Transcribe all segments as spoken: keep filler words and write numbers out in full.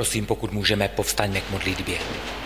Prosím, pokud můžeme, povstaňme k modlitbě.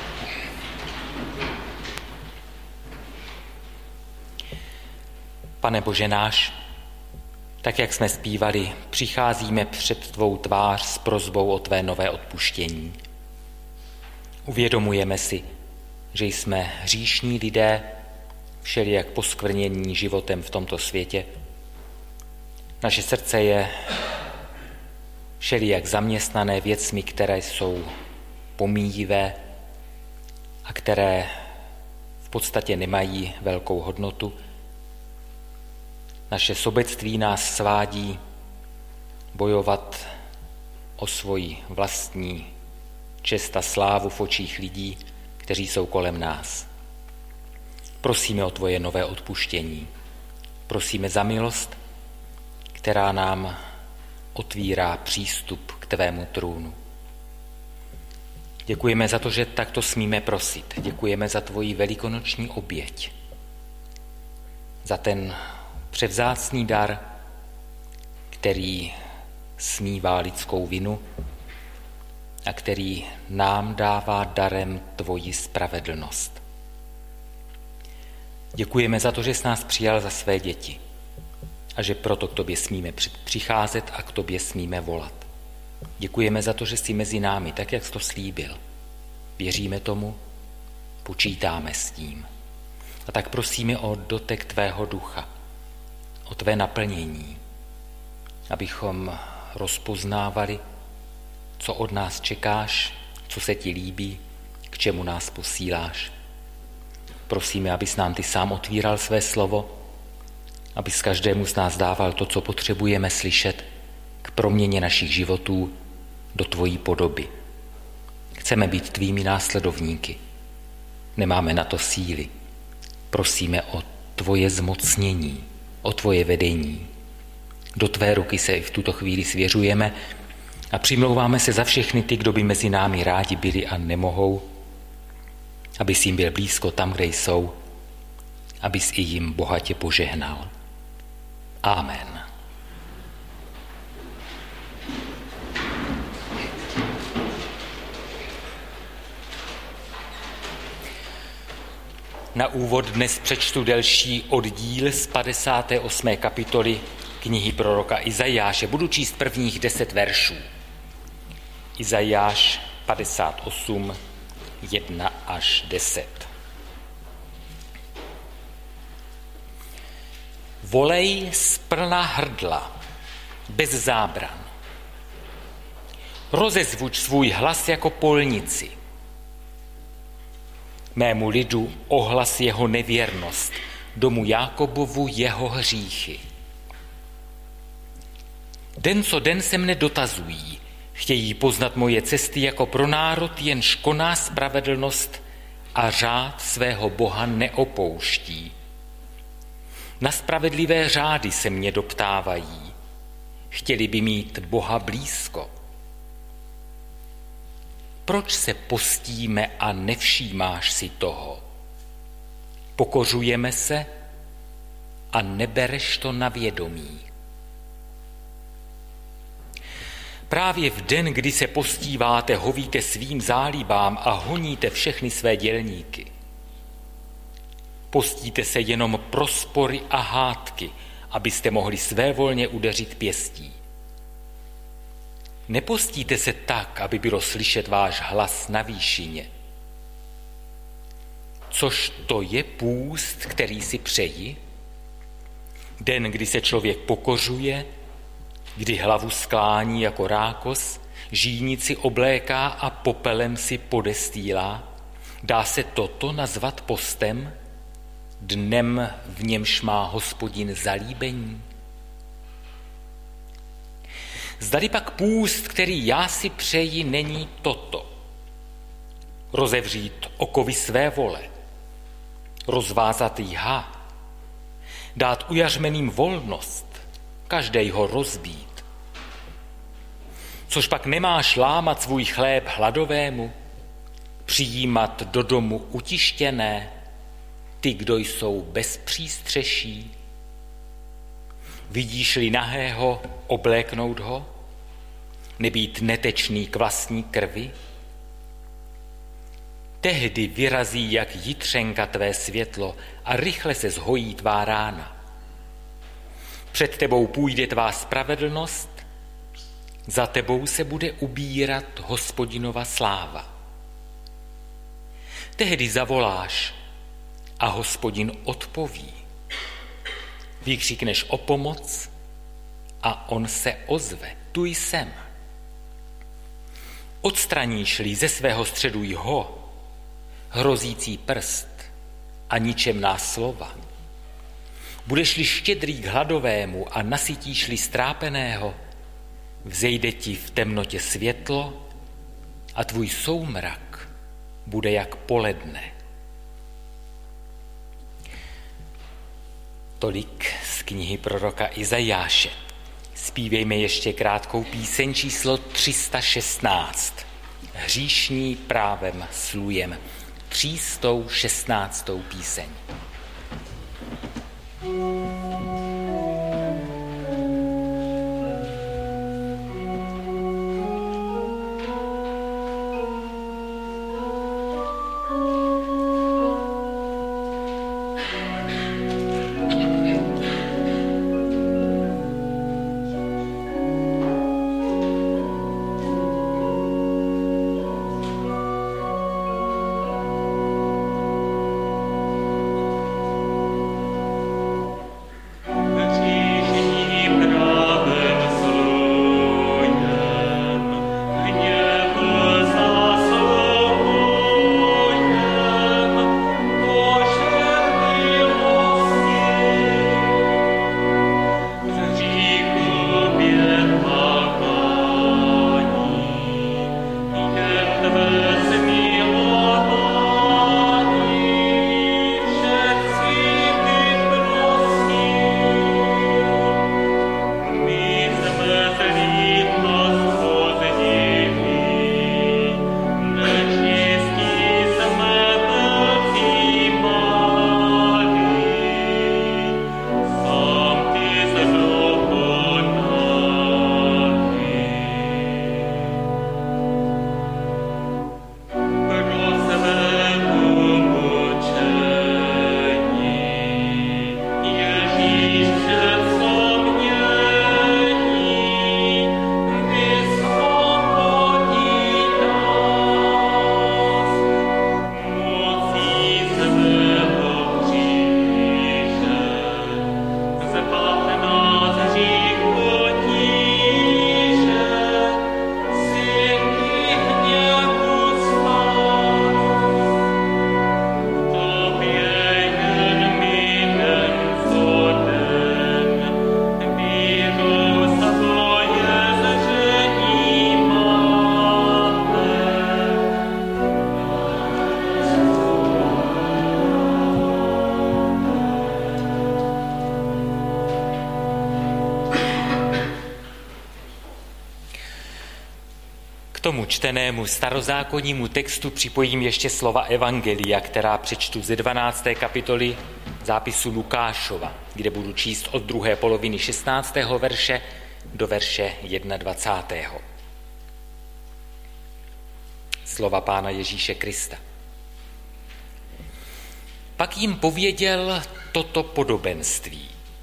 Pane Bože náš, tak jak jsme zpívali, přicházíme před tvou tvář s prosbou o tvé nové odpuštění. Uvědomujeme si, že jsme hříšní lidé, všelijak poskvrnění životem v tomto světě. Naše srdce je všelijak zaměstnané věcmi, které jsou pomíjivé a které v podstatě nemají velkou hodnotu. Naše sobectví nás svádí bojovat o svoji vlastní čest a slávu v očích lidí, kteří jsou kolem nás. Prosíme o tvoje nové odpuštění. Prosíme za milost, která nám otvírá přístup k tvému trůnu. Děkujeme za to, že takto smíme prosit. Děkujeme za tvoji velikonoční oběť. Za ten převzácný dar, který smívá lidskou vinu a který nám dává darem tvoji spravedlnost. Děkujeme za to, že jsi nás přijal za své děti a že proto k tobě smíme přicházet a k tobě smíme volat. Děkujeme za to, že jsi mezi námi, tak jak jsi to slíbil. Věříme tomu, počítáme s tím. A tak prosíme o dotek tvého ducha, o tvé naplnění, abychom rozpoznávali, co od nás čekáš, co se ti líbí, k čemu nás posíláš. Prosíme, abys nám ty sám otvíral své slovo, abys každému z nás dával to, co potřebujeme slyšet k proměně našich životů do tvojí podoby. Chceme být tvými následovníky. Nemáme na to síly. Prosíme o tvoje zmocnění, o tvoje vedení. Do tvé ruky se i v tuto chvíli svěřujeme a přimlouváme se za všechny ty, kdo by mezi námi rádi byli a nemohou, abys jim byl blízko tam, kde jsou, abys i jim bohatě požehnal. Amen. Na úvod dnes přečtu delší oddíl z padesáté osmé kapitoly knihy proroka Izajáše. Budu číst prvních deset veršů. Izajáš padesát osm, jedna až deset. Volej z plna hrdla, bez zábran. Rozezvuč svůj hlas jako polnici. Mému lidu ohlas jeho nevěrnost, domu Jákobovu jeho hříchy. Den co den se mne dotazují, chtějí poznat moje cesty jako pro národ, jenž koná spravedlnost a řád svého Boha neopouští. Na spravedlivé řády se mě doptávají, chtěli by mít Boha blízko. Proč se postíme a nevšímáš si toho? Pokořujeme se a nebereš to na vědomí. Právě v den, kdy se postíváte, hovíte svým zálibám a honíte všechny své dělníky. Postíte se jenom pro spory a hádky, abyste mohli svévolně udeřit pěstí. Nepostíte se tak, aby bylo slyšet váš hlas na výšině. Což to je půst, který si přeji? Den, kdy se člověk pokořuje, kdy hlavu sklání jako rákos, žínici obléká a popelem si podestýlá. Dá se toto nazvat postem? Dnem, v němž má Hospodin zalíbení? Zdali pak půst, který já si přeji, není toto. Rozevřít okovy své vole, rozvázat jha, dát ujařmeným volnost, každej ho rozbít. Což pak nemáš lámat svůj chléb hladovému, přijímat do domu utištěné, ty, kdo jsou bez přístřeší. Vidíš-li nahého, obléknout ho? nebýt netečný k vlastní krvi? Tehdy vyrazí jak jitřenka tvé světlo a rychle se zhojí tvá rána. Před tebou půjde tvá spravedlnost, za tebou se bude ubírat Hospodinova sláva. Tehdy zavoláš a Hospodin odpoví. Vykřikneš o pomoc a on se ozve. Tu jsem. Odstraníš-li ze svého středu jho, hrozící prst a ničemná slova, budeš-li štědrý k hladovému a nasytíš-li strápeného, vzejde ti v temnotě světlo a tvůj soumrak bude jak poledne. Tolik z knihy proroka Izajáše. Zpívejme ještě krátkou píseň číslo tři sta šestnáct. Hříšní právem slujem. tři sta šestnáctou píseň. K tomu čtenému starozákonnímu textu připojím ještě slova Evangelia, která přečtu ze dvanácté kapitoly zápisu Lukášova, kde budu číst od druhé poloviny šestnáctého verše do verše dvacátého prvního Slova Pána Ježíše Krista. Pak jim pověděl toto podobenství.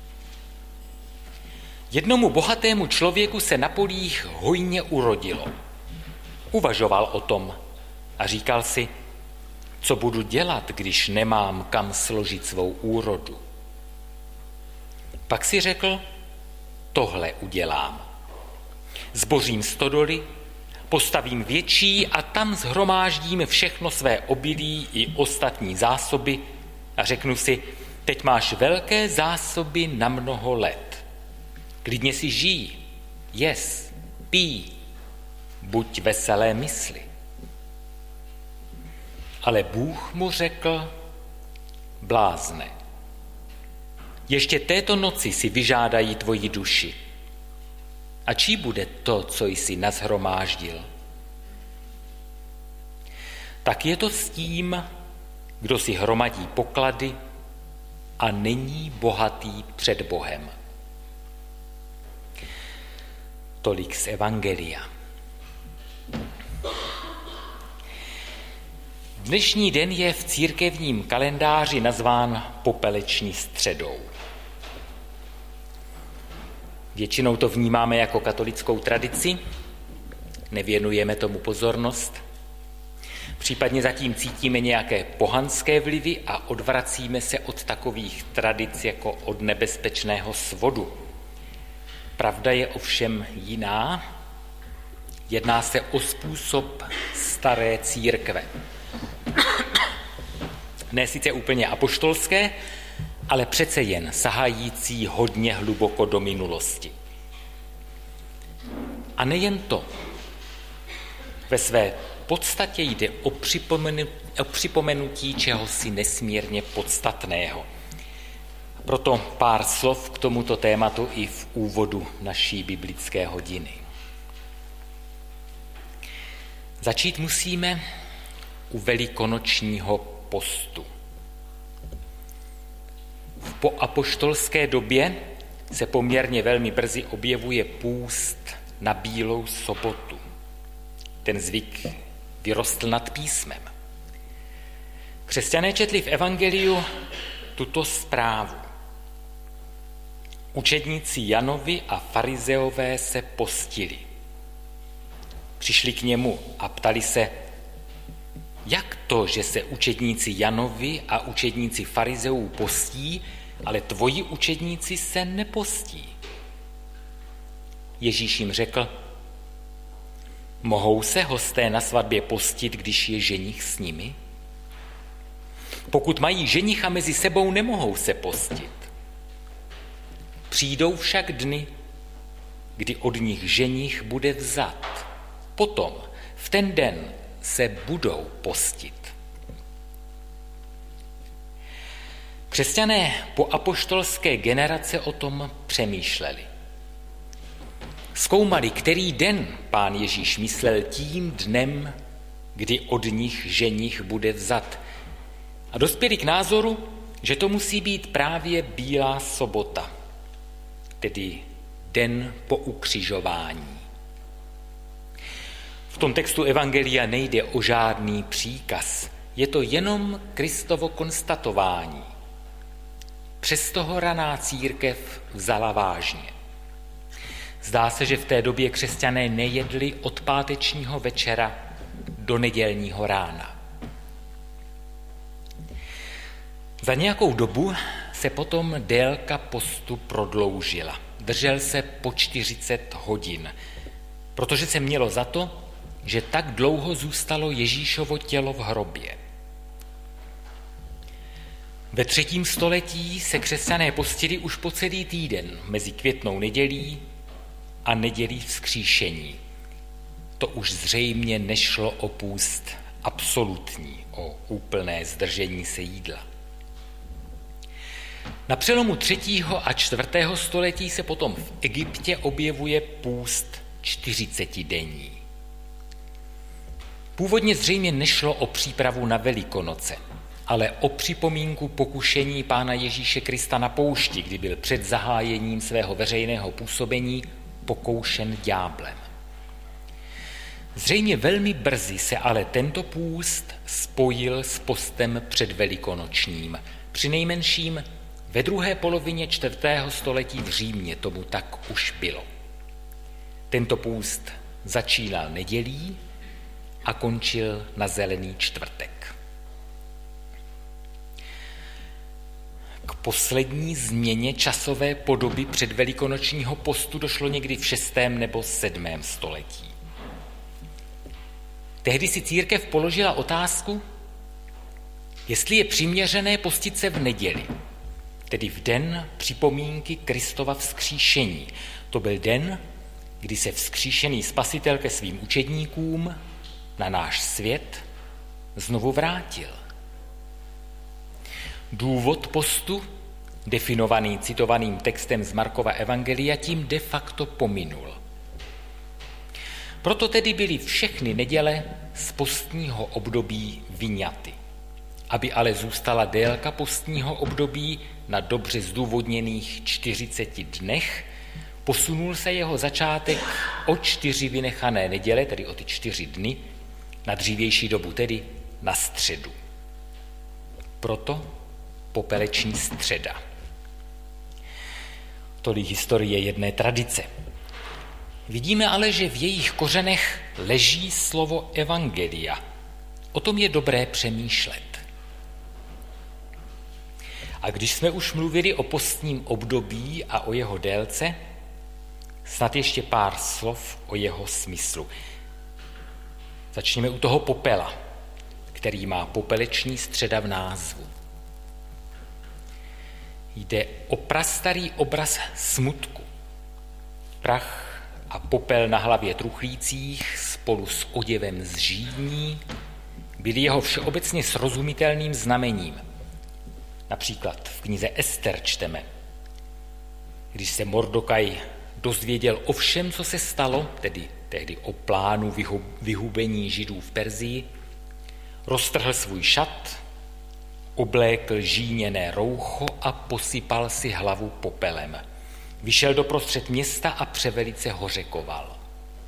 Jednomu bohatému člověku se na polích hojně urodilo. Uvažoval o tom a říkal si, co budu dělat, když nemám kam složit svou úrodu. Pak si řekl, tohle udělám. Zbořím stodoly, postavím větší a tam shromáždím všechno své obilí i ostatní zásoby a řeknu si, teď máš velké zásoby na mnoho let. Klidně si žij, jes, pij, buď veselé mysli. Ale Bůh mu řekl, blázne, ještě této noci si vyžádají tvoji duši. A čí bude to, co jsi nashromáždil? Tak je to s tím, kdo si hromadí poklady a není bohatý před Bohem. Tolik z Evangelia. Dnešní den je v církevním kalendáři nazván popeleční středou. Většinou to vnímáme jako katolickou tradici, nevěnujeme tomu pozornost, případně zatím cítíme nějaké pohanské vlivy a odvracíme se od takových tradic jako od nebezpečného svodu. Pravda je ovšem jiná. Jedná se o způsob staré církve. Ne sice úplně apoštolské, ale přece jen sahající hodně hluboko do minulosti. A nejen to. Ve své podstatě jde o, připomenu, o připomenutí čehosi nesmírně podstatného. Proto pár slov k tomuto tématu i v úvodu naší biblické hodiny. Začít musíme u velikonočního postu. V poapoštolské době se poměrně velmi brzy objevuje půst na Bílou sobotu. Ten zvyk vyrostl nad písmem. Křesťané četli v evangeliu tuto zprávu. Učedníci Janovi a farizeové se postili. Přišli k němu a ptali se, jak to, že se učedníci Janovi a učedníci farizeů postí, ale tvoji učedníci se nepostí. Ježíš jim řekl, mohou se hosté na svatbě postit, když je ženich s nimi? Pokud mají ženicha mezi sebou, nemohou se postit. Přijdou však dny, kdy od nich ženich bude vzat. Potom, v ten den, se budou postit. Křesťané po apoštolské generace o tom přemýšleli. Zkoumali, který den Pán Ježíš myslel tím dnem, kdy od nich ženich bude vzat. A dospěli k názoru, že to musí být právě Bílá sobota, tedy den po ukřižování. V tom textu evangelia nejde o žádný příkaz, je to jenom Kristovo konstatování. Přesto ho raná církev vzala vážně. Zdá se, že v té době křesťané nejedli od pátečního večera do nedělního rána. Za nějakou dobu se potom délka postu prodloužila. Držel se po čtyřicet hodin, protože se mělo za to, že tak dlouho zůstalo Ježíšovo tělo v hrobě. Ve třetím století se křesťané postili už po celý týden mezi květnou nedělí a nedělí vzkříšení. To už zřejmě nešlo o půst absolutní, o úplné zdržení se jídla. Na přelomu třetího a čtvrtého století se potom v Egyptě objevuje půst čtyřicetidenní. Původně zřejmě nešlo o přípravu na Velikonoce, ale o připomínku pokušení Pána Ježíše Krista na poušti, kdy byl před zahájením svého veřejného působení pokoušen ďáblem. Zřejmě velmi brzy se ale tento půst spojil s postem předvelikonočním. Přinejmenším ve druhé polovině čtvrtého století v Římě tomu tak už bylo. Tento půst začínal nedělí a končil na Zelený čtvrtek. K poslední změně časové podoby předvelikonočního postu došlo někdy v šestém nebo sedmém století. Tehdy si církev položila otázku, jestli je přiměřené postit se v neděli, tedy v den připomínky Kristova vzkříšení. To byl den, kdy se vzkříšený Spasitel ke svým učedníkům na náš svět znovu vrátil. Důvod postu, definovaný citovaným textem z Markova evangelia, tím de facto pominul. Proto tedy byly všechny neděle z postního období vyňaty. Aby ale zůstala délka postního období na dobře zdůvodněných čtyřiceti dnech, posunul se jeho začátek o čtyři vynechané neděle, tedy o ty čtyři dny, na dřívější dobu, tedy na středu. Proto popeleční středa. Tolik historie jedné tradice. Vidíme ale, že v jejich kořenech leží slovo evangelia. O tom je dobré přemýšlet. A když jsme už mluvili o postním období a o jeho délce, snad ještě pár slov o jeho smyslu. Začněme u toho popela, který má popeleční středa v názvu. Jde o prastarý obraz smutku. Prach a popel na hlavě truchlících spolu s oděvem z žídní byly jeho všeobecně srozumitelným znamením. Například v knize Ester čteme: když se Mordokaj dozvěděl o všem, co se stalo, tedy tehdy o plánu vyhubení Židů v Perzii, roztrhl svůj šat, oblékl žíněné roucho a posypal si hlavu popelem. Vyšel doprostřed města a převelice hořekoval.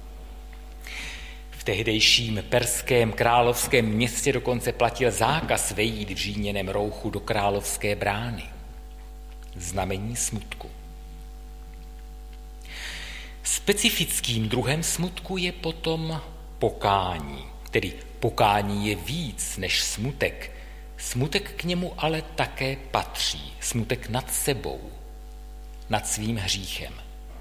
V tehdejším perském královském městě dokonce platil zákaz vejít v žíněném rouchu do královské brány. Znamení smutku. Specifickým druhem smutku je potom pokání, tedy pokání je víc než smutek. Smutek k němu ale také patří, smutek nad sebou, nad svým hříchem.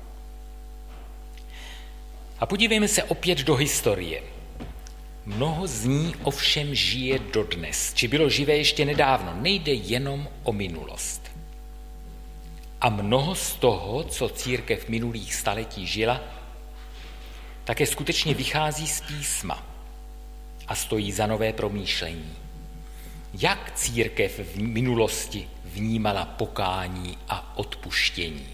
A podívejme se opět do historie. Mnoho z ní ovšem žije dodnes, či bylo živé ještě nedávno. Nejde jenom o minulost. A mnoho z toho, co církev v minulých staletí žila, také skutečně vychází z písma a stojí za nové promýšlení. Jak církev v minulosti vnímala pokání a odpuštění?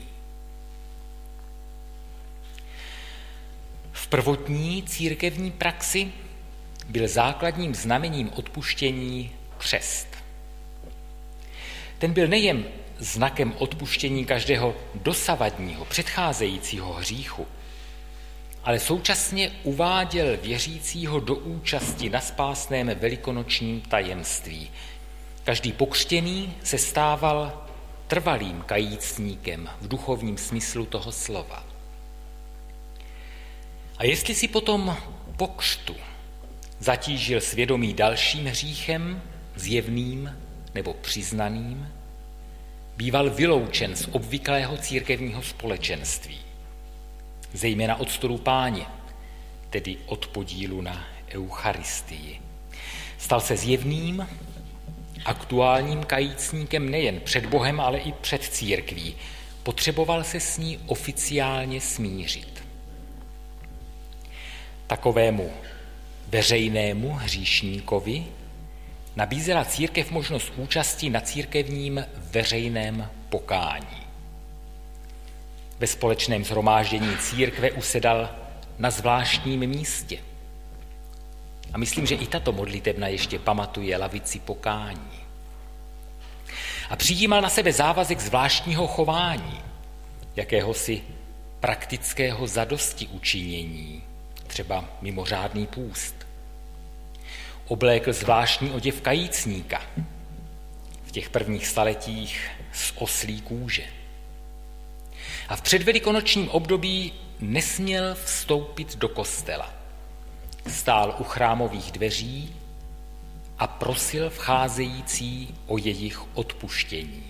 V prvotní církevní praxi byl základním znamením odpuštění křest. Ten byl nejen znakem odpuštění každého dosavadního, předcházejícího hříchu, ale současně uváděl věřícího do účasti na spásném velikonočním tajemství. Každý pokřtěný se stával trvalým kajícníkem v duchovním smyslu toho slova. A jestli si potom po křtu zatížil svědomí dalším hříchem, zjevným nebo přiznaným, býval vyloučen z obvyklého církevního společenství, zejména od stolu Páně, tedy od podílu na Eucharistii. Stal se zjevným, aktuálním kajícníkem nejen před Bohem, ale i před církví. Potřeboval se s ní oficiálně smířit. Takovému veřejnému hříšníkovi nabízela církev možnost účasti na církevním veřejném pokání. Ve společném shromáždění církve usedal na zvláštním místě. A myslím, že i tato modlitebna ještě pamatuje lavici pokání. A přijímal na sebe závazek zvláštního chování, jakéhosi praktického zadosti učinění, třeba mimořádný půst. Oblékl zvláštní oděv kajícníka, v těch prvních staletích z oslí kůže. A v předvelikonočním období nesměl vstoupit do kostela. Stál u chrámových dveří a prosil vcházející o jejich odpuštění.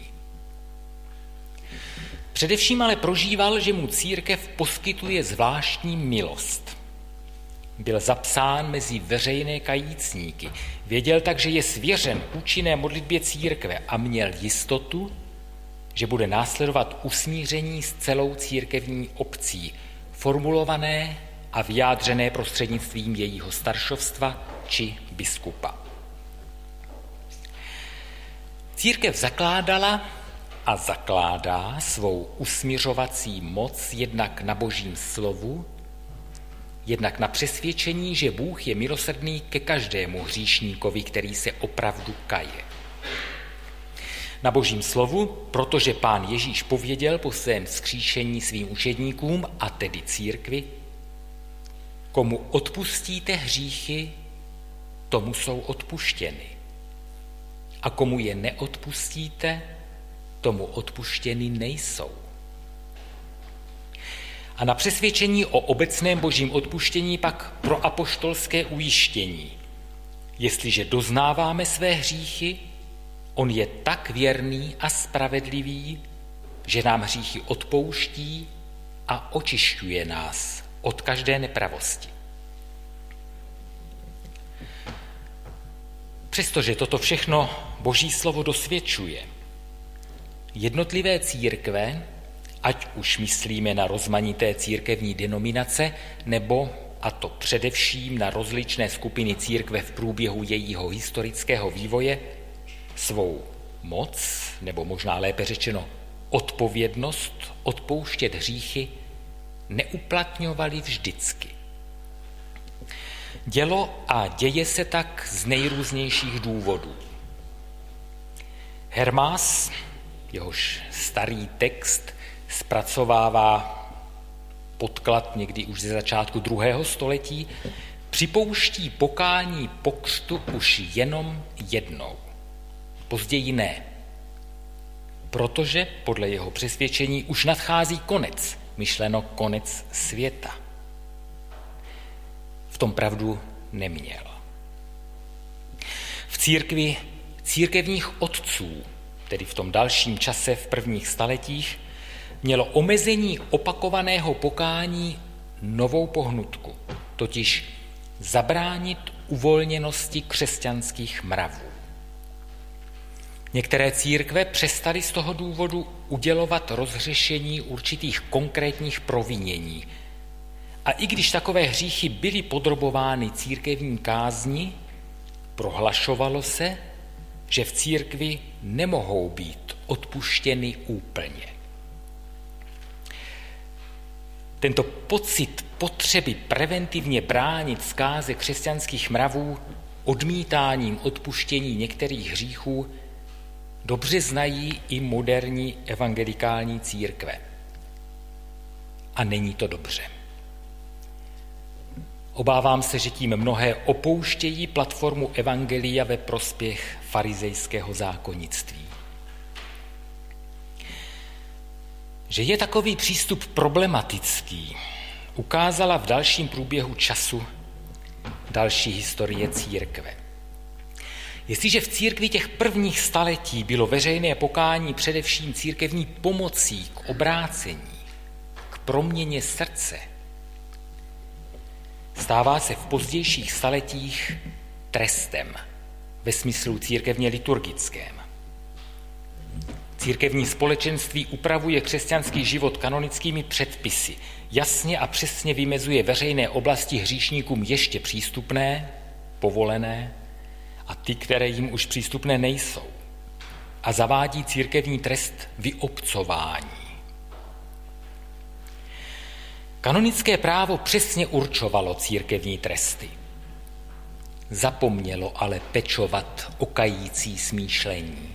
Především ale prožíval, že mu církev poskytuje zvláštní milost. Byl zapsán mezi veřejné kajícníky. Věděl tak, že je svěřen účinné modlitbě církve a měl jistotu, že bude následovat usmíření s celou církevní obcí, formulované a vyjádřené prostřednictvím jejího staršovstva či biskupa. Církev zakládala a zakládá svou usmiřovací moc jednak na Božím slovu, jednak na přesvědčení, že Bůh je milosrdný ke každému hříšníkovi, který se opravdu kaje. Na Božím slovu, protože Pán Ježíš pověděl po svém vzkříšení svým učedníkům, a tedy církvi: komu odpustíte hříchy, tomu jsou odpuštěny. A komu je neodpustíte, tomu odpuštěny nejsou. A na přesvědčení o obecném božím odpuštění pak pro apoštolské ujištění. Jestliže doznáváme své hříchy, on je tak věrný a spravedlivý, že nám hříchy odpouští a očišťuje nás od každé nepravosti. Přestože toto všechno Boží slovo dosvědčuje, jednotlivé církve, ať už myslíme na rozmanité církevní denominace, nebo, a to především na rozličné skupiny církve v průběhu jejího historického vývoje, svou moc, nebo možná lépe řečeno odpovědnost odpouštět hříchy neuplatňovali vždycky. Dělo a děje se tak z nejrůznějších důvodů. Hermás, jehož starý text zpracovává podklad někdy už ze začátku druhého století, připouští pokání po křtu už jenom jednou. Později ne, protože podle jeho přesvědčení už nadchází konec, myšleno konec světa. V tom pravdu neměl. V církvi církevních otců, tedy v tom dalším čase v prvních staletích, mělo omezení opakovaného pokání novou pohnutku, totiž zabránit uvolněnosti křesťanských mravů. Některé církve přestaly z toho důvodu udělovat rozhřešení určitých konkrétních provinění. A i když takové hříchy byly podrobovány církevní kázni, prohlašovalo se, že v církvi nemohou být odpuštěny úplně. Tento pocit potřeby preventivně bránit zkáze křesťanských mravů odmítáním odpuštění některých hříchů dobře znají i moderní evangelikální církve. A není to dobře. Obávám se, že tím mnohé opouštějí platformu evangelia ve prospěch farizejského zákonnictví. Že je takový přístup problematický, ukázala v dalším průběhu času další historie církve. Jestliže v církvi těch prvních staletí bylo veřejné pokání především církevní pomocí k obrácení, k proměně srdce, stává se v pozdějších staletích trestem ve smyslu církevně liturgickém. Církevní společenství upravuje křesťanský život kanonickými předpisy, jasně a přesně vymezuje veřejné oblasti hříšníkům ještě přístupné, povolené a ty, které jim už přístupné nejsou. A zavádí církevní trest vyobcování. Kanonické právo přesně určovalo církevní tresty. Zapomnělo ale pečovat o kající smýšlení.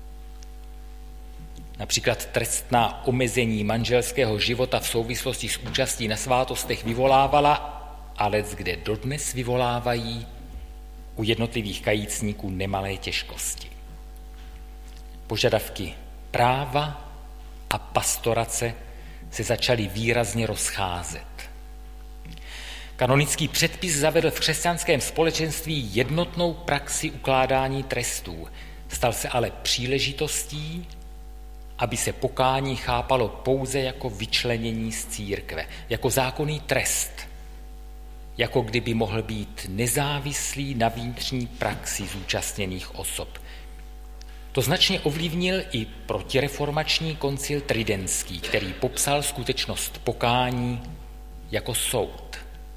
Například trestná omezení manželského života v souvislosti s účastí na svátostech vyvolávala, ale kde dodnes vyvolávají u jednotlivých kajícníků nemalé těžkosti. Požadavky práva a pastorace se začaly výrazně rozcházet. Kanonický předpis zavedl v křesťanském společenství jednotnou praxi ukládání trestů. Stal se ale příležitostí, aby se pokání chápalo pouze jako vyčlenění z církve, jako zákonný trest, jako kdyby mohl být nezávislý na vnitřní praxi zúčastněných osob. To značně ovlivnil i protireformační koncil tridentský, který popsal skutečnost pokání jako soud.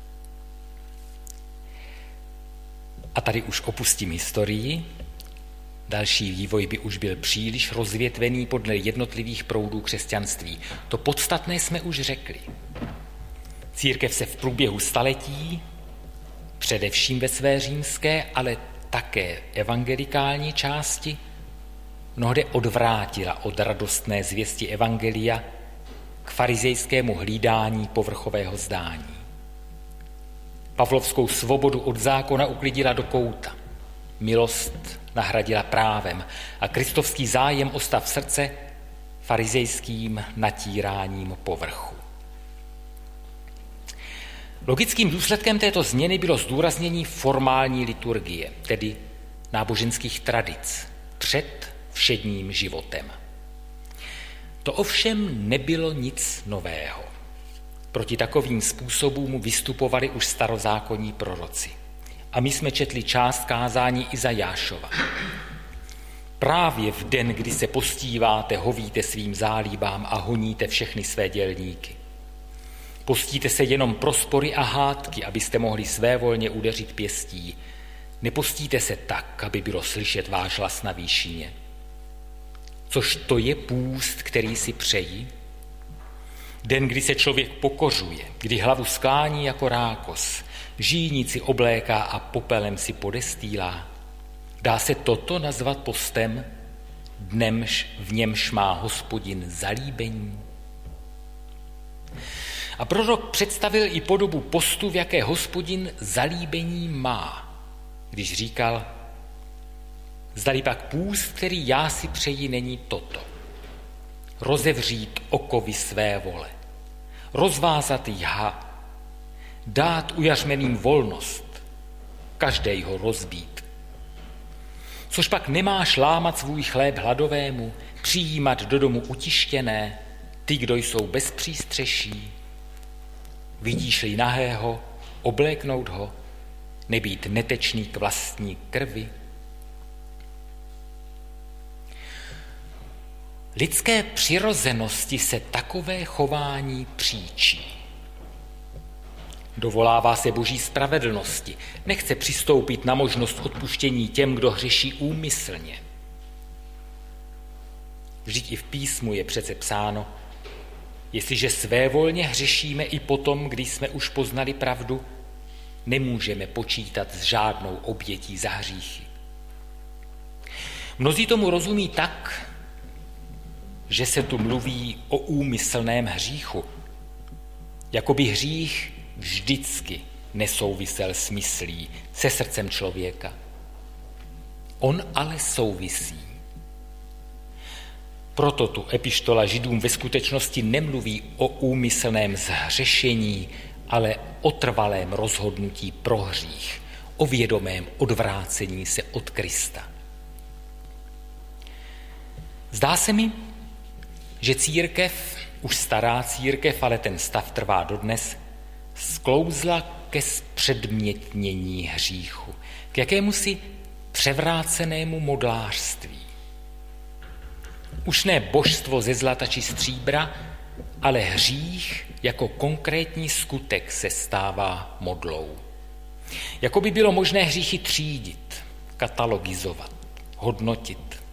A tady už opustím historii. Další vývoj by už byl příliš rozvětvený podle jednotlivých proudů křesťanství. To podstatné jsme už řekli. Církev se v průběhu staletí, především ve své římské, ale také evangelikální části, mnohde odvrátila od radostné zvěsti evangelia k farizejskému hlídání povrchového zdání. Pavlovskou svobodu od zákona uklidila do kouta. Milost nahradila právem a kristovský zájem o stav srdce farizejským natíráním povrchu. Logickým důsledkem této změny bylo zdůraznění formální liturgie, tedy náboženských tradic, před všedním životem. To ovšem nebylo nic nového. Proti takovým způsobům vystupovali už starozákonní proroci. A my jsme četli část kázání Izajášova. Právě v den, kdy se postíváte, hovíte svým zálibám a honíte všechny své dělníky. Postíte se jenom pro spory a hádky, abyste mohli svévolně udeřit pěstí. Nepostíte se tak, aby bylo slyšet váš hlas na výšině. Což to je půst, který si přejí? Den, kdy se člověk pokořuje, kdy hlavu sklání jako rákos, žínici obléká a popelem si podestýlá. Dá se toto nazvat postem, dnemž v němž má Hospodin zalíbení? A prorok představil i podobu postu, v jaké Hospodin zalíbení má, když říkal: zdali pak půst, který já si přeji, není toto. Rozevřít okovy své vole, rozvázat jha, dát ujařmeným volnost, každejho rozbít. Což pak nemáš lámat svůj chléb hladovému, přijímat do domu utištěné, ty, kdo jsou bez přístřeší. Vidíš-li nahého, obléknout ho, nebýt netečný k vlastní krvi. Lidské přirozenosti se takové chování příčí. Dovolává se boží spravedlnosti, nechce přistoupit na možnost odpuštění těm, kdo hřeší úmyslně. Vždyť i v písmu je přece psáno: jestliže svévolně hřešíme i potom, když jsme už poznali pravdu, nemůžeme počítat s žádnou obětí za hříchy. Mnozí tomu rozumí tak, že se tu mluví o úmyslném hříchu, jako by hřích vždycky nesouvisel s myslí, se srdcem člověka. On ale souvisí. Proto tu epištola Židům ve skutečnosti nemluví o úmyslném zhřešení, ale o trvalém rozhodnutí pro hřích, o vědomém odvrácení se od Krista. Zdá se mi, že církev, už stará církev, ale ten stav trvá dodnes, sklouzla ke zpředmětnění hříchu, k jakémusi převrácenému modlářství. Už ne božstvo ze zlata či stříbra, ale hřích jako konkrétní skutek se stává modlou. Jako by bylo možné hříchy třídit, katalogizovat, hodnotit.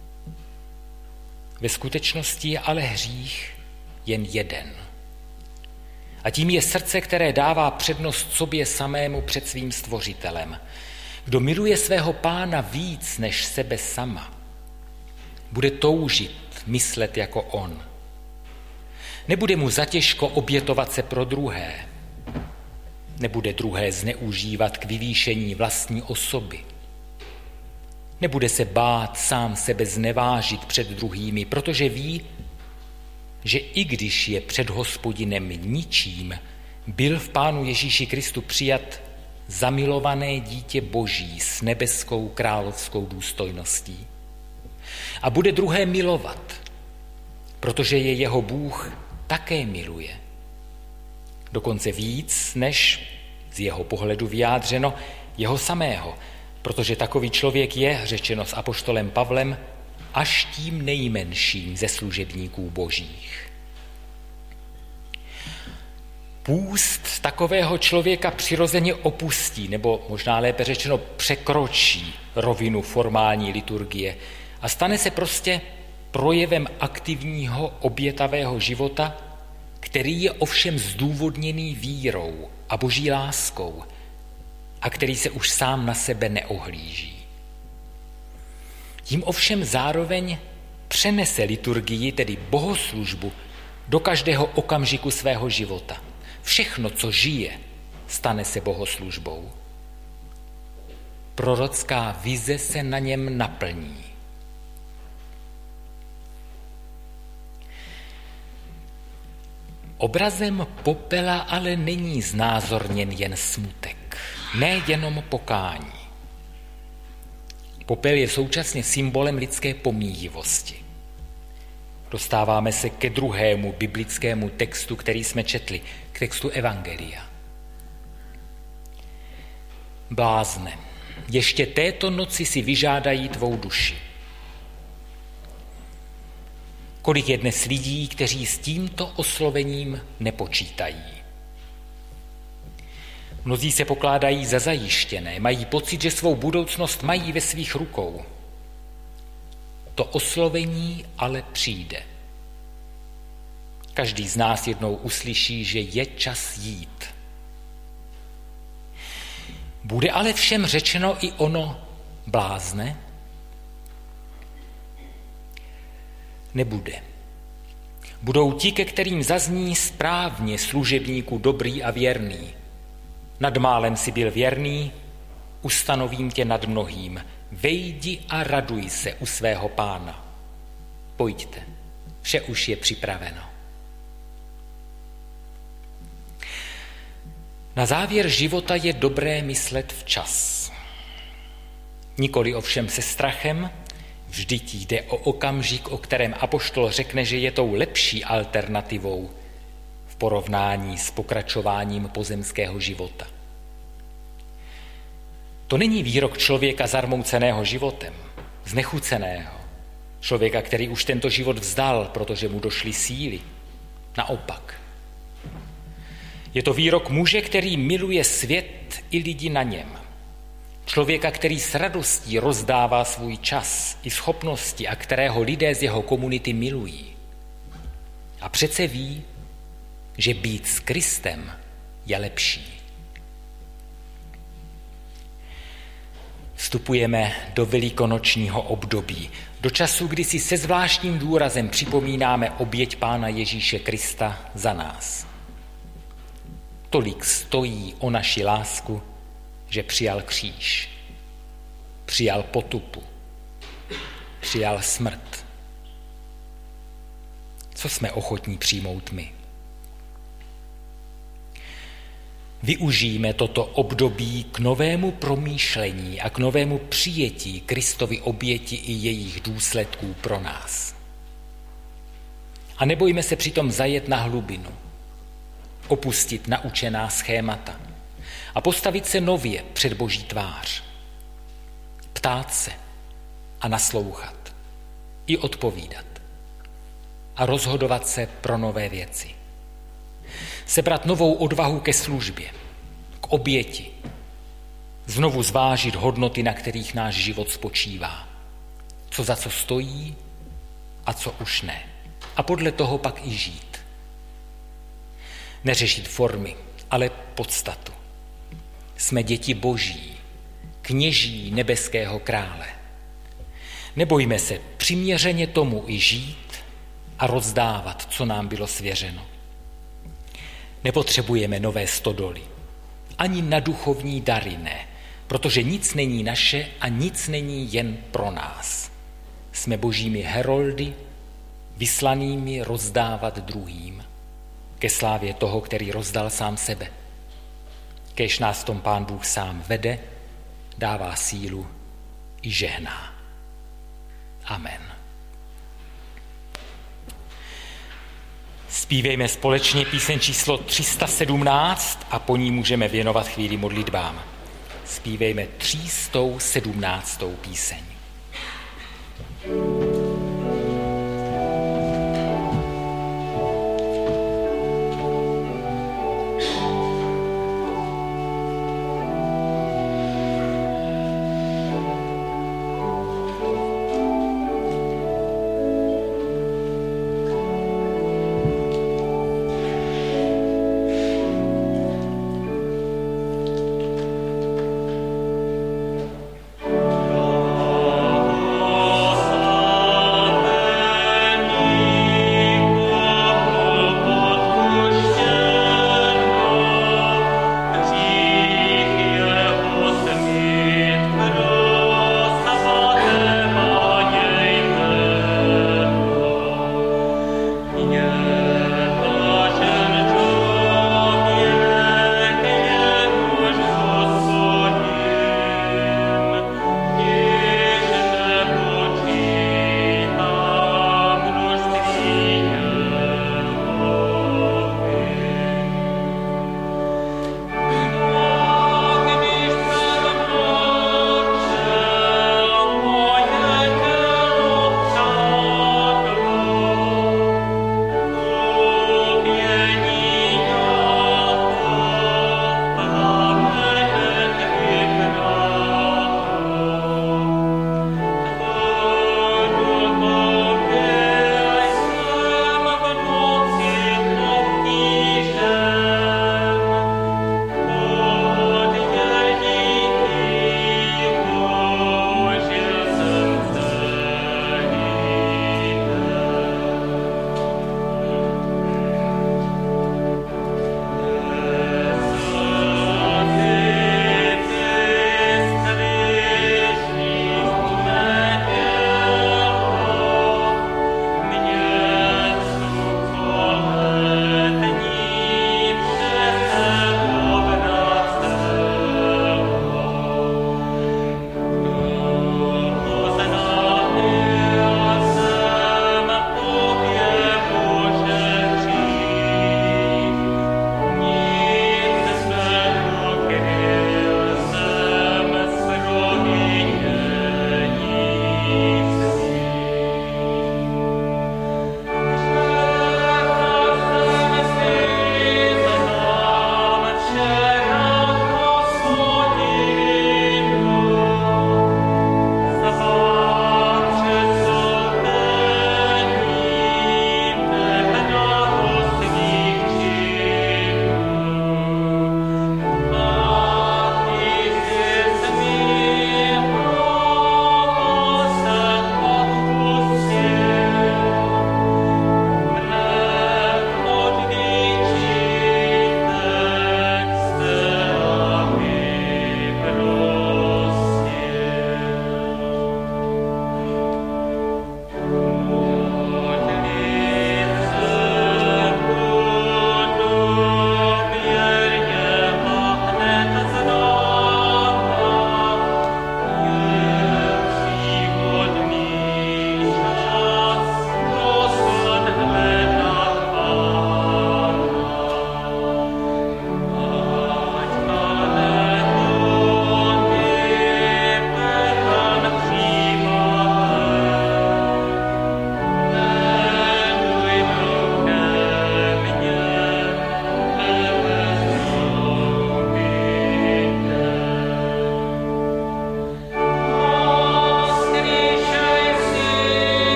Ve skutečnosti je ale hřích jen jeden. A tím je srdce, které dává přednost sobě samému před svým stvořitelem. Kdo miluje svého pána víc než sebe sama, bude toužit myslet jako on. Nebude mu zatěžko obětovat se pro druhé. Nebude druhé zneužívat k vyvýšení vlastní osoby. Nebude se bát sám sebe znevážit před druhými, protože ví, že i když je před Hospodinem ničím, byl v Pánu Ježíši Kristu přijat zamilované dítě Boží s nebeskou královskou důstojností. A bude druhé milovat, protože je jeho Bůh také miluje. Dokonce víc, než z jeho pohledu vyjádřeno jeho samého, protože takový člověk je, řečeno s apoštolem Pavlem, až tím nejmenším ze služebníků božích. Půst takového člověka přirozeně opustí, nebo možná lépe řečeno překročí rovinu formální liturgie a stane se prostě projevem aktivního obětavého života, který je ovšem zdůvodněný vírou a boží láskou a který se už sám na sebe neohlíží. Tím ovšem zároveň přenese liturgii, tedy bohoslužbu, do každého okamžiku svého života. Všechno, co žije, stane se bohoslužbou. Prorocká vize se na něm naplní. Obrazem popela ale není znázorněn jen smutek, ne jenom pokání. Popel je současně symbolem lidské pomíjivosti. Dostáváme se ke druhému biblickému textu, který jsme četli, k textu Evangelia. Blázne, ještě této noci si vyžádají tvou duši. Kolik je dnes lidí, kteří s tímto oslovením nepočítají. Mnozí se pokládají za zajištěné, mají pocit, že svou budoucnost mají ve svých rukou. To oslovení ale přijde. Každý z nás jednou uslyší, že je čas jít. Bude ale všem řečeno i ono blázne? Nebude. Budou ti, ke kterým zazní správně služebníku dobrý a věrný. Nad málem si byl věrný, ustanovím tě nad mnohým. Vejdi a raduj se u svého pána. Pojďte, vše už je připraveno. Na závěr života je dobré myslet včas. Nikoli ovšem se strachem, vždyť jde o okamžik, o kterém apoštol řekne, že je tou lepší alternativou v porovnání s pokračováním pozemského života. To není výrok člověka zarmouceného životem, znechuceného, člověka, který už tento život vzdal, protože mu došly síly. Naopak. Je to výrok muže, který miluje svět i lidi na něm. Člověka, který s radostí rozdává svůj čas i schopnosti a kterého lidé z jeho komunity milují. A přece ví, že být s Kristem je lepší. Vstupujeme do velikonočního období, do času, kdy si se zvláštním důrazem připomínáme oběť Pána Ježíše Krista za nás. Tolik stojí o naši lásku, že přijal kříž, přijal potupu, přijal smrt. Co jsme ochotní přijmout my? Využijme toto období k novému promýšlení a k novému přijetí Kristovy oběti i jejich důsledků pro nás. A nebojme se přitom zajet na hlubinu, opustit naučená schémata a postavit se nově před Boží tvář. Ptát se a naslouchat, i odpovídat a rozhodovat se pro nové věci. Sebrat novou odvahu ke službě, k oběti, znovu zvážit hodnoty, na kterých náš život spočívá, co za co stojí a co už ne. A podle toho pak i žít. Neřešit formy, ale podstatu. Jsme děti Boží, kněží nebeského krále. Nebojme se přiměřeně tomu i žít a rozdávat, co nám bylo svěřeno. Nepotřebujeme nové stodoly, ani na duchovní dary ne, protože nic není naše a nic není jen pro nás. Jsme božími heroldy, vyslanými rozdávat druhým, ke slávě toho, který rozdal sám sebe. Kéž nás v tom Pán Bůh sám vede, dává sílu i žehná. Amen. Zpívejme společně píseň číslo tři sta sedmnáct a po ní můžeme věnovat chvíli modlitbám. Zpívejme tři sta sedmnáctou píseň. Oh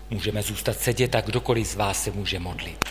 Můžeme zůstat sedět a kdokoliv z vás se může modlit.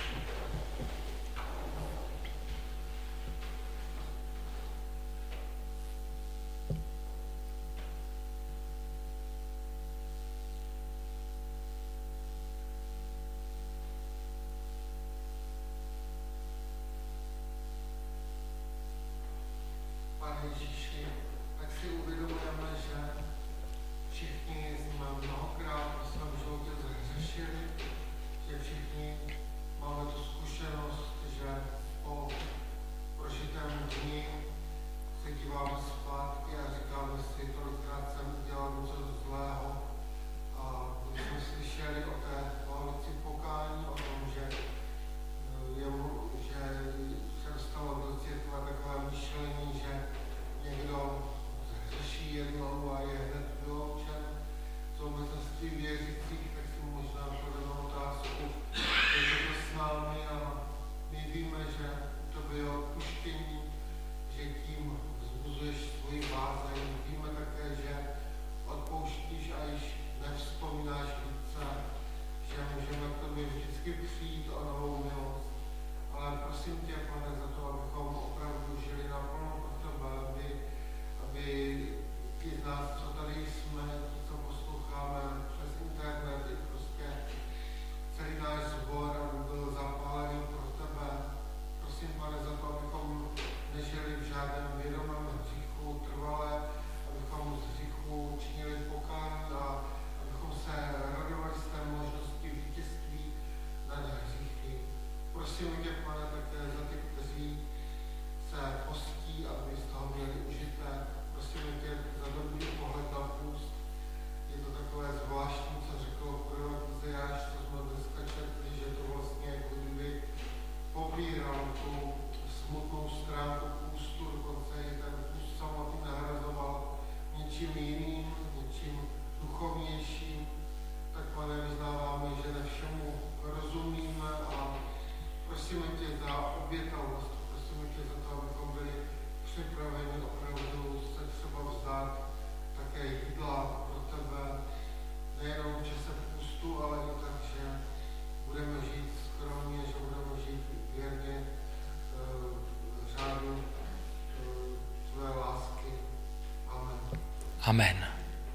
Amen.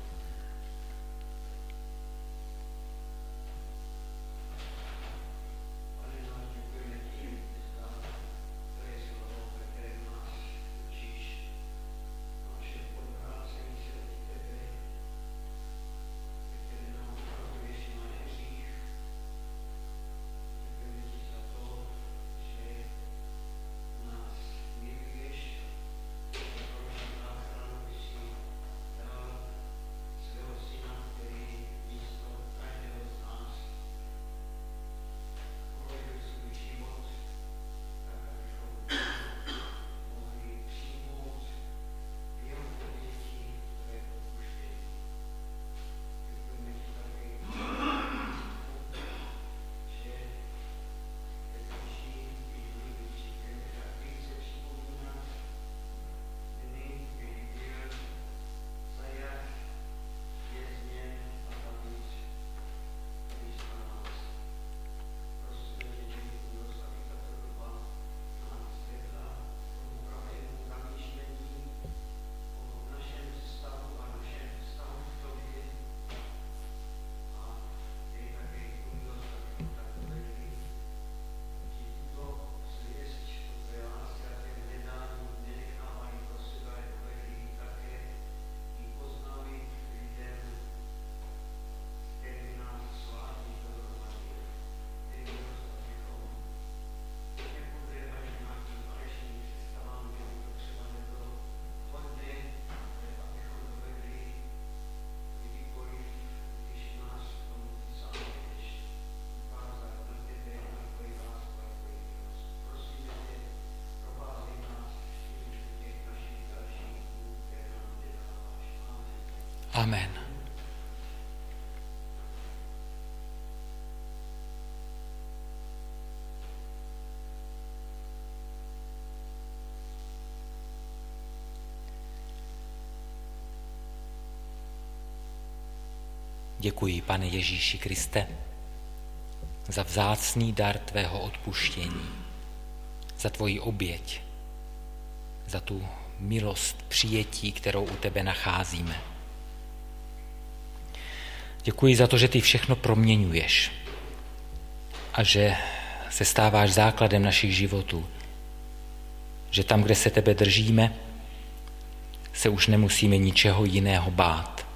Amen. Děkuji, Pane Ježíši Kriste, za vzácný dar tvého odpuštění, za tvoji oběť, za tu milost přijetí, kterou u tebe nacházíme. Děkuji za to, že ty všechno proměňuješ a že se stáváš základem našich životů. Že tam, kde se tebe držíme, se už nemusíme ničeho jiného bát.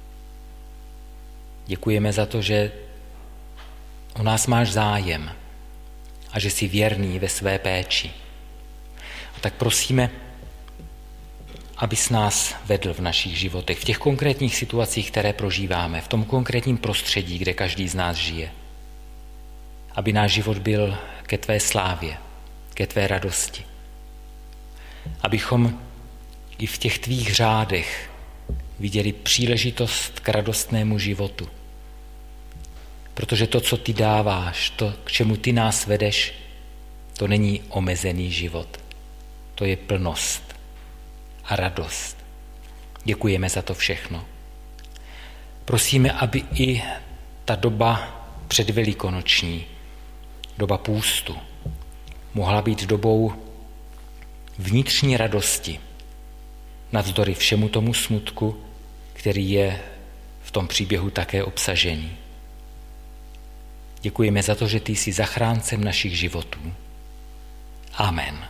Děkujeme za to, že o nás máš zájem a že jsi věrný ve své péči. A tak prosíme, abys nás vedl v našich životech, v těch konkrétních situacích, které prožíváme, v tom konkrétním prostředí, kde každý z nás žije. Aby náš život byl ke tvé slávě, ke tvé radosti. Abychom i v těch tvých řádech viděli příležitost k radostnému životu. Protože to, co ty dáváš, to, k čemu ty nás vedeš, to není omezený život. To je plnost a radost. Děkujeme za to všechno. Prosíme, aby i ta doba předvelikonoční, doba půstu, mohla být dobou vnitřní radosti, navzdory všemu tomu smutku, který je v tom příběhu také obsažený. Děkujeme za to, že ty jsi zachráncem našich životů. Amen.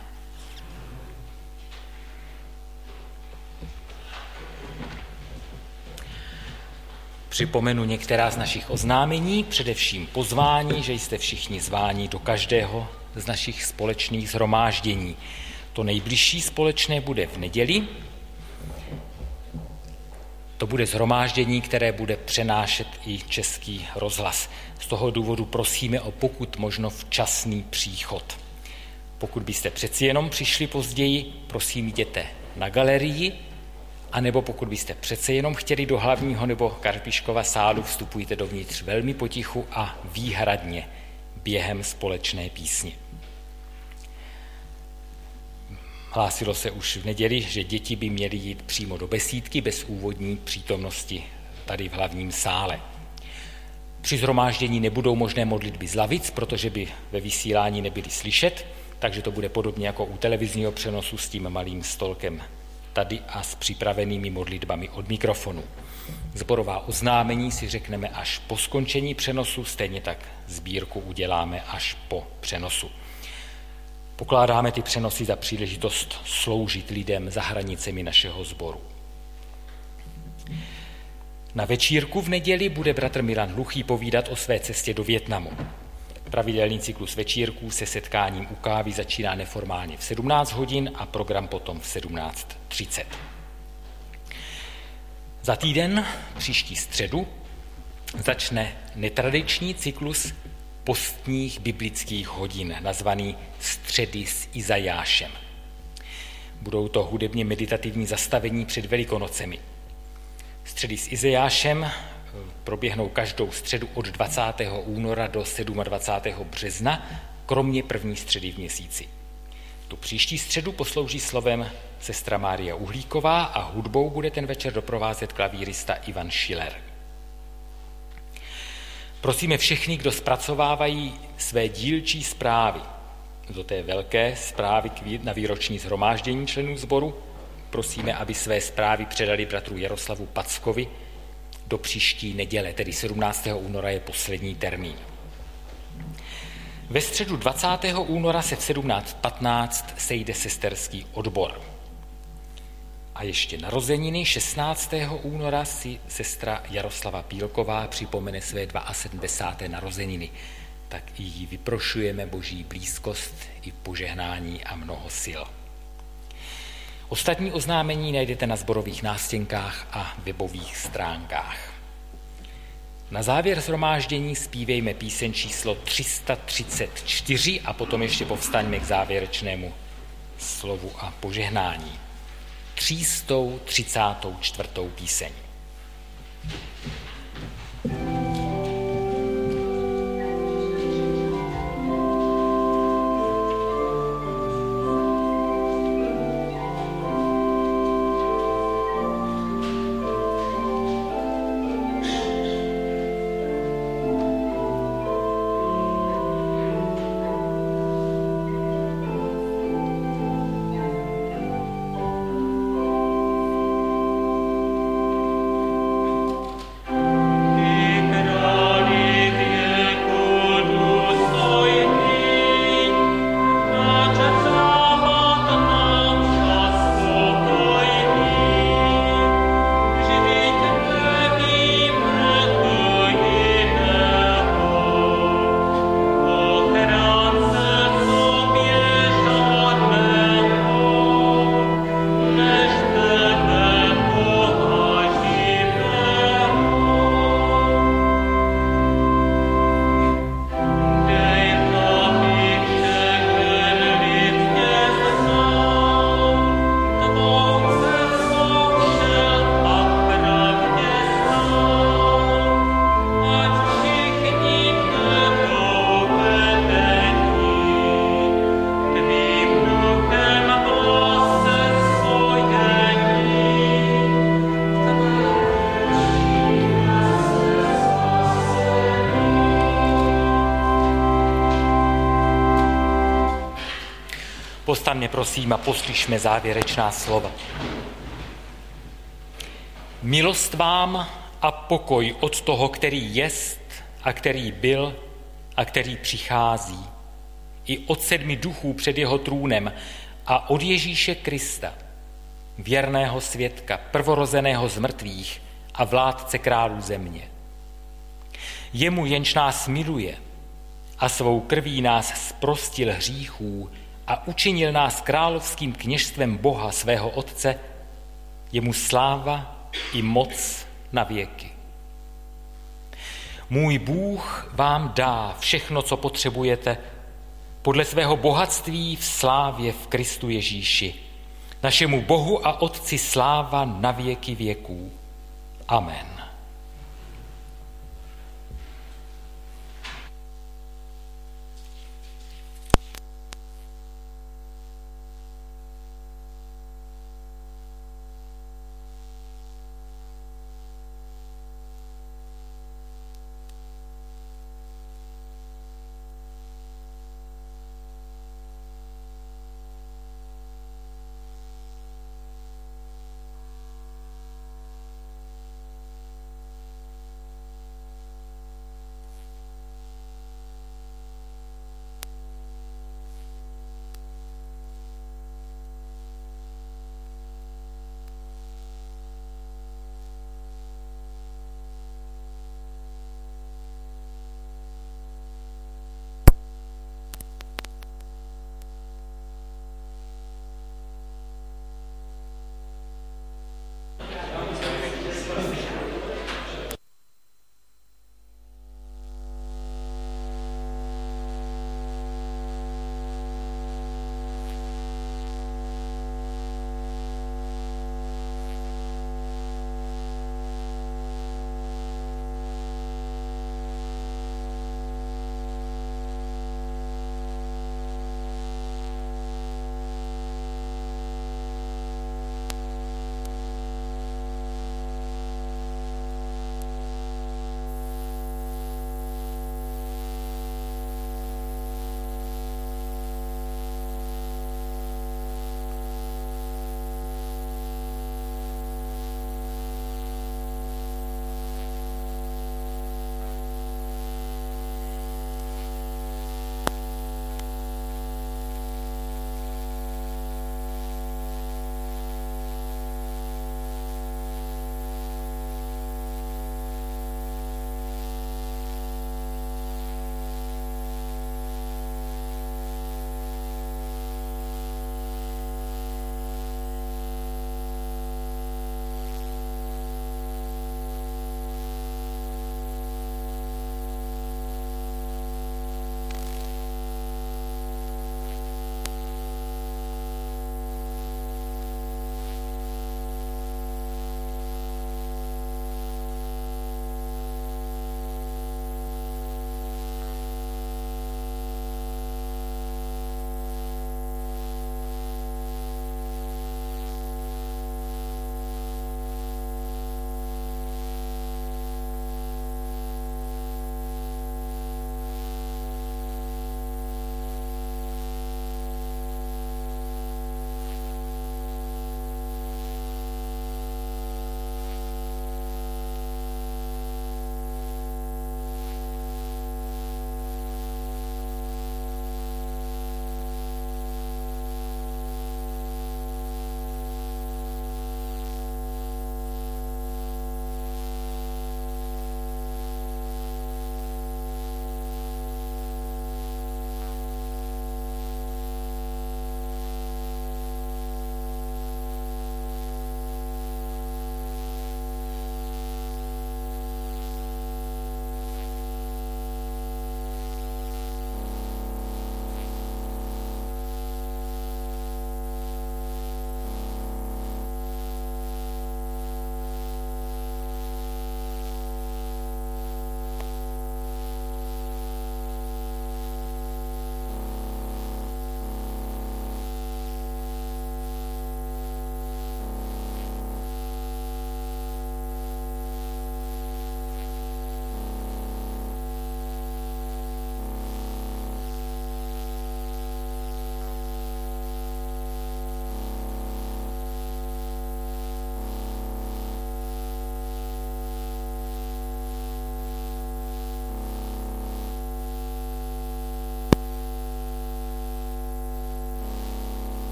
Připomenu některá z našich oznámení, především pozvání, že jste všichni zváni do každého z našich společných shromáždění. To nejbližší společné bude v neděli. To bude shromáždění, které bude přenášet i Český rozhlas. Z toho důvodu prosíme o pokud možno včasný příchod. Pokud byste přeci jenom přišli později, prosím jděte na galerii, anebo pokud byste přece jenom chtěli do hlavního nebo Karpiškova sálu, vstupujte dovnitř velmi potichu a výhradně během společné písně. Hlásilo se už v neděli, že děti by měly jít přímo do besídky bez úvodní přítomnosti tady v hlavním sále. Při shromáždění nebudou možné modlitby z lavic, protože by ve vysílání nebyly slyšet, takže to bude podobně jako u televizního přenosu s tím malým stolkem tady a s připravenými modlitbami od mikrofonu. Zborová oznámení si řekneme až po skončení přenosu, stejně tak sbírku uděláme až po přenosu. Pokládáme ty přenosy za příležitost sloužit lidem za hranicemi našeho sboru. Na večírku v neděli bude bratr Milan Hluchý povídat o své cestě do Vietnamu. Pravidelný cyklus večírků se setkáním u kávy začíná neformálně v sedmnáct hodin a program potom v sedmnáct třicet. Za týden, příští středu, začne netradiční cyklus postních biblických hodin, nazvaný Středy s Izajášem. Budou to hudebně meditativní zastavení před Velikonocemi. Středy s Izajášem proběhnou každou středu od dvacátého února do dvacátého sedmého března, kromě první středy v měsíci. Tu příští středu poslouží slovem sestra Mária Uhlíková a hudbou bude ten večer doprovázet klavírista Ivan Schiller. Prosíme všechny, kdo zpracovávají své dílčí zprávy do té velké zprávy na výroční shromáždění členů sboru, prosíme, aby své zprávy předali bratru Jaroslavu Packovi do příští neděle, tedy sedmnáctého února je poslední termín. Ve středu dvacátého února se v sedmnáct patnáct sejde sesterský odbor. A ještě narozeniny šestnáctého února si sestra Jaroslava Pílková připomene své sedmdesáté druhé narozeniny. Tak i jí vyprošujeme boží blízkost i požehnání a mnoho sil. Ostatní oznámení najdete na sborových nástěnkách a webových stránkách. Na závěr shromáždění zpívejme píseň číslo tři sta třicet čtyři a potom ještě povstaňme k závěrečnému slovu a požehnání. tři sta třicet čtyři. píseň. Postaňme prosím a poslyšme závěrečná slova. Milost vám a pokoj od toho, který jest a který byl a který přichází, i od sedmi duchů před jeho trůnem a od Ježíše Krista, věrného svědka, prvorozeného z mrtvých a vládce králů země. Jemu, jenž nás miluje a svou krví nás zprostil hříchů a učinil nás královským kněžstvem Boha svého Otce, jemu sláva i moc na věky. Můj Bůh vám dá všechno, co potřebujete, podle svého bohatství v slávě v Kristu Ježíši. Našemu Bohu a Otci sláva na věky věků. Amen.